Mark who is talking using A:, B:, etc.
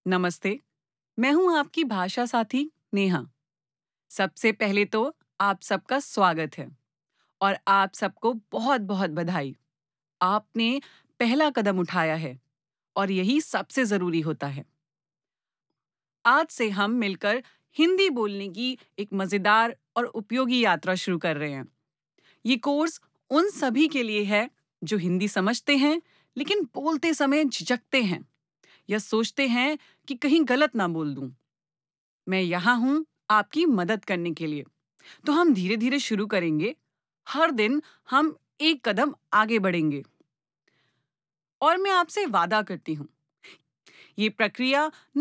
A: नमस्ते, मैं हूं आपकी भाषा साथी नेहा। सबसे पहले तो आप सबका स्वागत है और आप सबको बहुत-बहुत बधाई। आपने पहला कदम उठाया है और यही सबसे ज़रूरी होता है। आज से हम मिलकर हिंदी बोलने की एक मज़ेदार और उपयोगी यात्रा शुरू कर रहे हैं। ये कोर्स उन सभी के लिए है जो हिंदी समझते हैं लेकिन बोलते समय झिझकते हैं या सोचते हैं कि कहीं गलत ना बोल दूं। मैं यहाँ हूँ आपकी मदद करने के लिए। तो हम धीरे-धीरे शुरू करेंगे। हर दिन हम एक कदम आगे बढ़ेंगे और मैं आपसे वादा करती हूँ, ये प्रक्रिया